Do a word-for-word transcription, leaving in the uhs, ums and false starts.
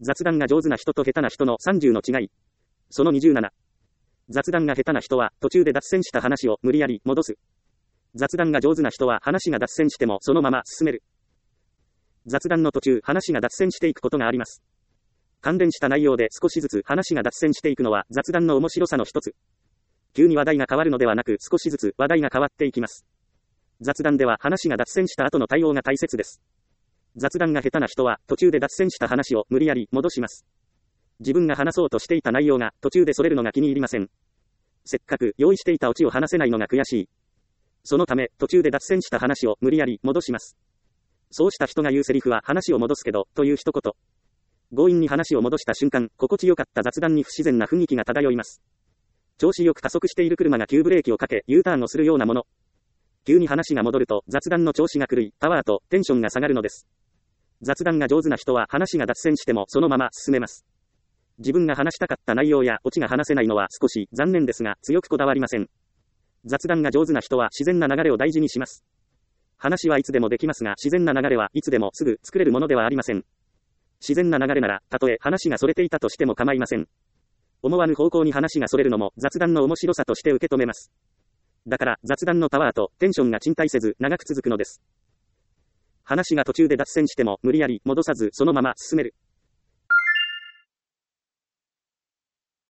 雑談が上手な人と下手な人のさんじゅうの違い。そのにじゅうなな。雑談が下手な人は途中で脱線した話を無理やり戻す。雑談が上手な人は話が脱線してもそのまま進める。雑談の途中、話が脱線していくことがあります。関連した内容で少しずつ話が脱線していくのは雑談の面白さの一つ。急に話題が変わるのではなく少しずつ話題が変わっていきます。雑談では話が脱線した後の対応が大切です。雑談が下手な人は途中で脱線した話を無理やり戻します。自分が話そうとしていた内容が途中でそれるのが気に入りません。せっかく用意していたオチを話せないのが悔しい。そのため途中で脱線した話を無理やり戻します。そうした人が言うセリフは話を戻すけどという一言。強引に話を戻した瞬間、心地よかった雑談に不自然な雰囲気が漂います。調子よく加速している車が急ブレーキをかけ U ターンをするようなもの。急に話が戻ると雑談の調子が狂い、パワーとテンションが下がるのです。雑談が上手な人は話が脱線してもそのまま進めます。自分が話したかった内容やオチが話せないのは少し残念ですが強くこだわりません。雑談が上手な人は自然な流れを大事にします。話はいつでもできますが自然な流れはいつでもすぐ作れるものではありません。自然な流れならたとえ話がそれていたとしても構いません。思わぬ方向に話がそれるのも雑談の面白さとして受け止めます。だから雑談のパワーとテンションが沈滞せず長く続くのです。話が途中で脱線しても無理やり戻さずそのまま進める。